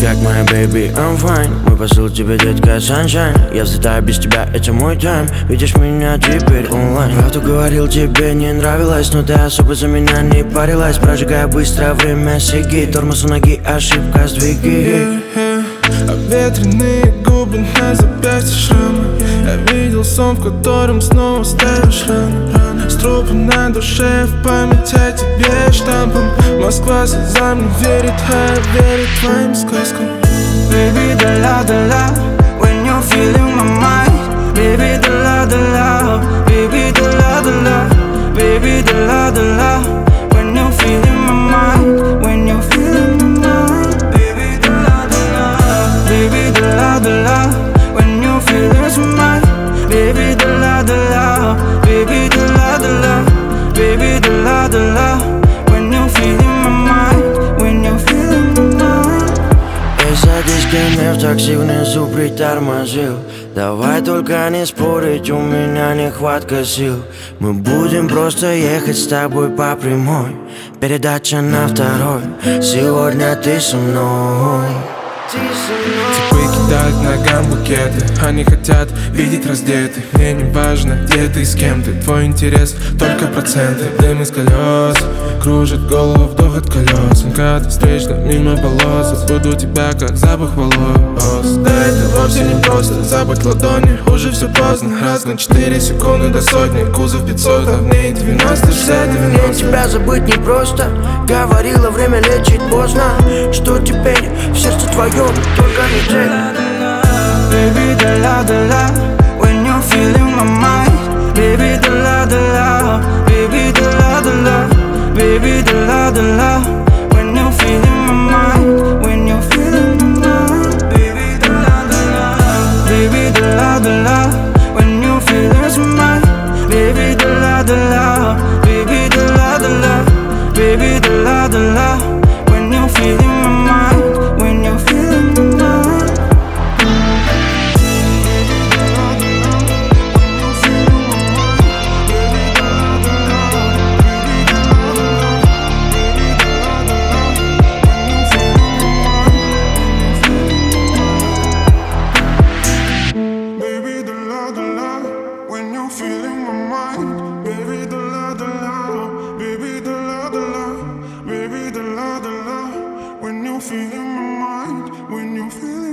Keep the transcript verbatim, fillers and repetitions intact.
как моя baby, I'm fine. Мой посыл тебе, детка, sunshine. Я взлетаю без тебя, это мой тайм. Видишь меня теперь онлайн. Правду говорил, тебе не нравилось, но ты особо за меня не парилась. Прожигая быстро время сиги, тормоз у ноги, ошибка сдвиги. yeah, yeah. Обветренные губы на запястье шрамы. Я видел сон, в котором снова ставишь раны. С трупа на душе, в память о тебе штампом. Москва слезам не верит, а я верю твоим сказкам. Baby, дала-дала, when you're feeling my mind. Baby, дала-дала, baby, дала-дала, baby, дала-дала, when you're feeling my mind, when you're feeling my mind. Baby, дала-дала, baby, dala-dala, when you feel it's mine. Baby, dala-dala, baby, dala-dala, baby, dala-dala, when you feel in my mind, when you feel in my mind. Эй, садись ко мне в такси, внизу притормозил. Давай только не спорить, у меня нехватка сил. Мы будем просто ехать с тобой по прямой. Передача на второй. Сегодня ты со мной. Типы кидают ногам букеты. Они хотят видеть раздетый. Мне не важно, где ты и с кем ты. Твой интерес только проценты. Дым из колес кружит голову, вдох от колес. МКАД встречно мимо полос. Забуду тебя, как запах волос. Да это вовсе не просто запах ладони. Уже все поздно, раз на четыре секунды до сотни. Кузов пятьсот огней, девяносто, шестьдесят, девяносто. Мне тебя забыть не просто. Говорила, время лечить поздно. Что теперь в сердце твоем, только не ты. Baby, dala-dala, when you're feeling my mind. Baby, dala-dala, baby, dala-dala, baby, dala-dala, when you're feeling my mind, when you're feeling my mind. Baby, dala-dala, baby, dala-dala, when you feel it's mine. Baby, dala-dala, baby, dala-dala, baby, dala-dala, when you're feeling my mind, when you're feeling my mind. When you're feeling my mind, baby, dala-dala, baby, dala-dala, baby, dala-dala. When you're feeling my mind, when you're feeling